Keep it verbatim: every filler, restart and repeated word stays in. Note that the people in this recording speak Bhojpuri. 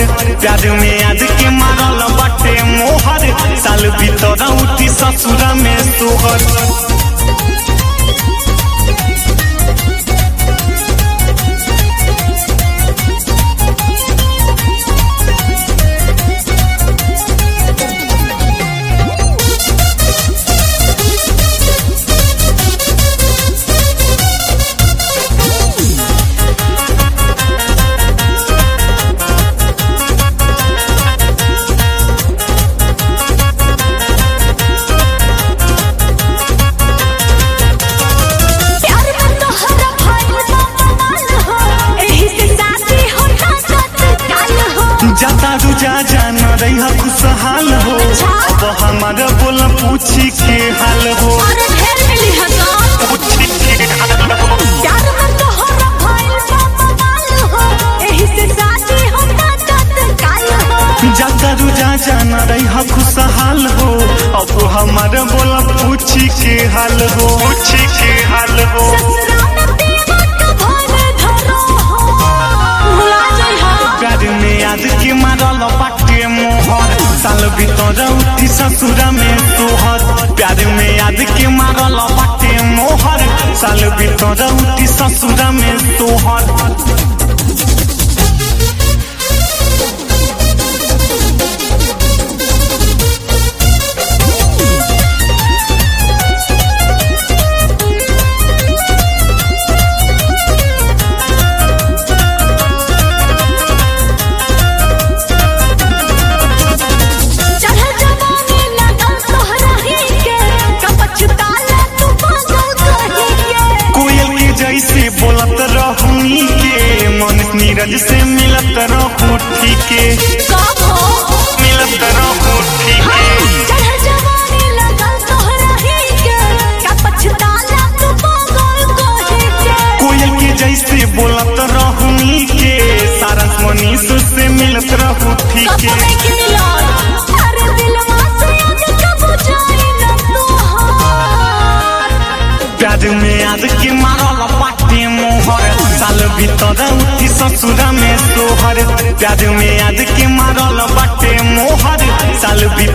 तोहर प्यार में आज के मारल बाटे मोहर साल भीतर उठी ससुरा में तोहर जाता रुजा जाना रही खुशहाल हो अब हमारा बोल पूछी के हाल हो जाता रुजा जाना रही खुशहाल हो अब हमारा बोल पूछी के हाल हो पूछी के हाल हो प्यार में आज के मारल बाटे मोहर साल भीतर उठी ससुरा में तोहर प्यार में आज के मारल बाटे मोहर साल भीतर उठी ससुरा में तोहर जैसे बोलत रहूनी के मन नीरज से मिलत रहू ठीके मिलत रहू ठीके कोयल के जैसे बोलत रहूनी के सारस मनीष से मिलत रहू ठीके प्यार में आज के मारल बाटे मोहर साल भीतर उठी ससुरा में तोहर प्यार में आज के मारल बाटे मोहर साल भीतर